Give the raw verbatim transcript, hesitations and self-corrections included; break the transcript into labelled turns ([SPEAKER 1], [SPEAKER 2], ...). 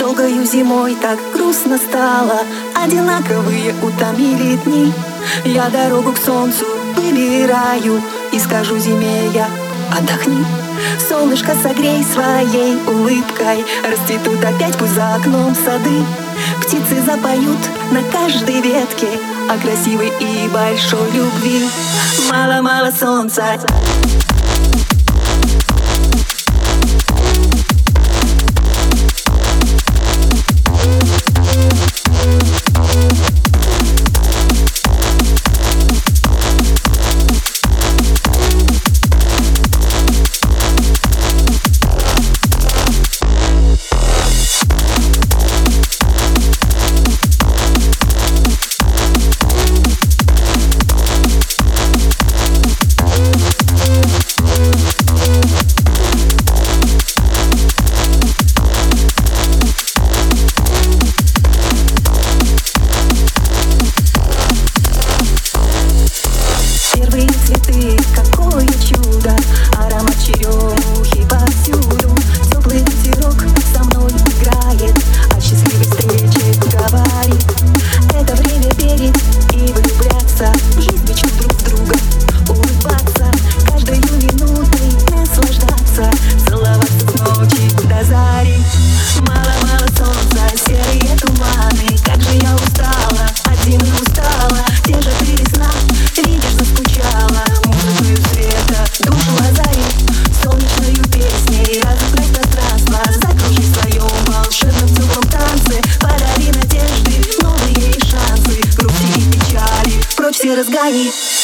[SPEAKER 1] Долгою зимой так грустно стало, одинаковые утомили дни. Я дорогу к солнцу выбираю и скажу зиме я: отдохни. Солнышко, согрей своей улыбкой, расцветут опять пусть за окном сады. Птицы запоют на каждой ветке о красивой и большой любви. Мало-мало солнца. Цветы, какое чудо, аромат черемухи повсюду. Теплый ветерок со мной играет, о счастливой встрече говорит. Это время верить и влюбляться, в жизнь мечту друг в друга, улыбаться, каждой минутой наслаждаться, целоваться с ночи до зари. Мало-мало солнца, серые туманы, как же я устала, от зимы устала. Где же ты, весна, видишь, заскучала? Музыкою света душу озарит, солнечною песней разукрась пространство. Закружи в своем волшебном теплом танце, подари надежды, новые шансы, грусти и печали прочь все разгони.